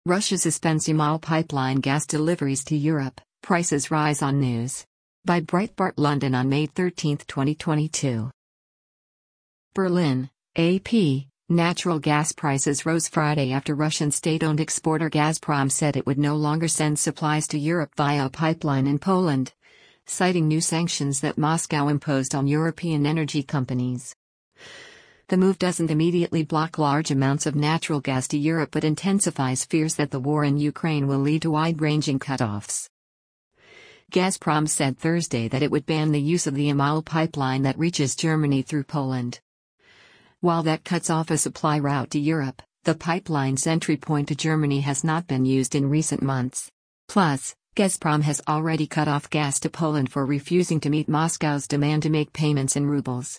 Russia suspends Yamal pipeline gas deliveries to Europe, prices rise on news. By Breitbart London on May 13, 2022. Berlin, AP. Natural gas prices rose Friday after Russian state-owned exporter Gazprom said it would no longer send supplies to Europe via a pipeline in Poland, citing new sanctions that Moscow imposed on European energy companies. The move doesn't immediately block large amounts of natural gas to Europe but intensifies fears that the war in Ukraine will lead to wide-ranging cutoffs. Gazprom said Thursday that it would ban the use of the Yamal pipeline that reaches Germany through Poland. While that cuts off a supply route to Europe, the pipeline's entry point to Germany has not been used in recent months. Plus, Gazprom has already cut off gas to Poland for refusing to meet Moscow's demand to make payments in rubles.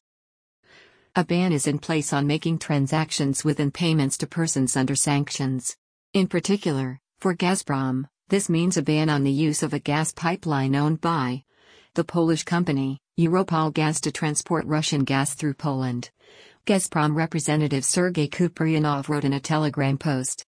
A ban is in place on making transactions within payments to persons under sanctions. In particular, for Gazprom, this means a ban on the use of a gas pipeline owned by the Polish company, Europol Gas, to transport Russian gas through Poland. Gazprom representative Sergei Kupriyanov wrote in a Telegram post.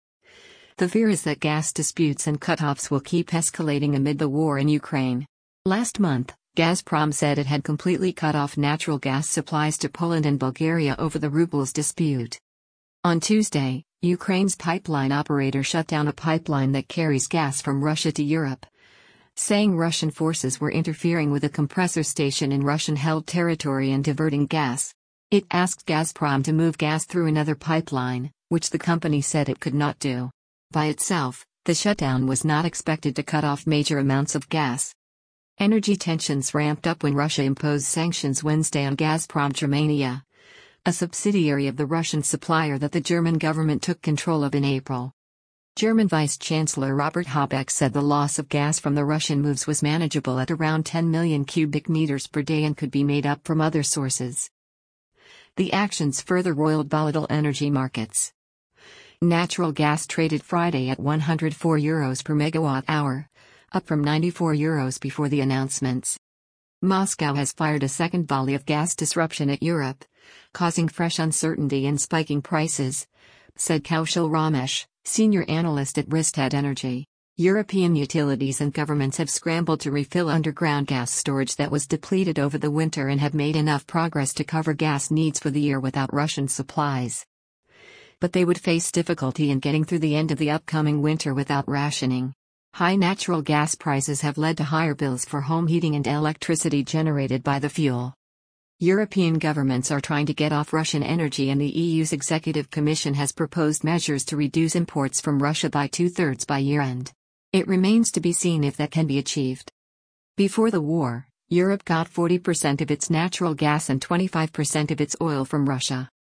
The fear is that gas disputes and cutoffs will keep escalating amid the war in Ukraine. Last month, Gazprom said it had completely cut off natural gas supplies to Poland and Bulgaria over the rubles dispute. On Tuesday, Ukraine's pipeline operator shut down a pipeline that carries gas from Russia to Europe, saying Russian forces were interfering with a compressor station in Russian-held territory and diverting gas. It asked Gazprom to move gas through another pipeline, which the company said it could not do. By itself, the shutdown was not expected to cut off major amounts of gas. Energy tensions ramped up when Russia imposed sanctions Wednesday on Gazprom Germania, a subsidiary of the Russian supplier that the German government took control of in April. German Vice Chancellor Robert Habeck said the loss of gas from the Russian moves was manageable at around 10 million cubic meters per day and could be made up from other sources. The actions further roiled volatile energy markets. Natural gas traded Friday at €104 per megawatt hour, up from €94 before the announcements. Moscow has fired a second volley of gas disruption at Europe, causing fresh uncertainty and spiking prices, said Kaushal Ramesh, senior analyst at Rystad Energy. European utilities and governments have scrambled to refill underground gas storage that was depleted over the winter and have made enough progress to cover gas needs for the year without Russian supplies. But they would face difficulty in getting through the end of the upcoming winter without rationing. High natural gas prices have led to higher bills for home heating and electricity generated by the fuel. European governments are trying to get off Russian energy, and the EU's Executive Commission has proposed measures to reduce imports from Russia by 2/3 by year-end. It remains to be seen if that can be achieved. Before the war, Europe got 40% of its natural gas and 25% of its oil from Russia.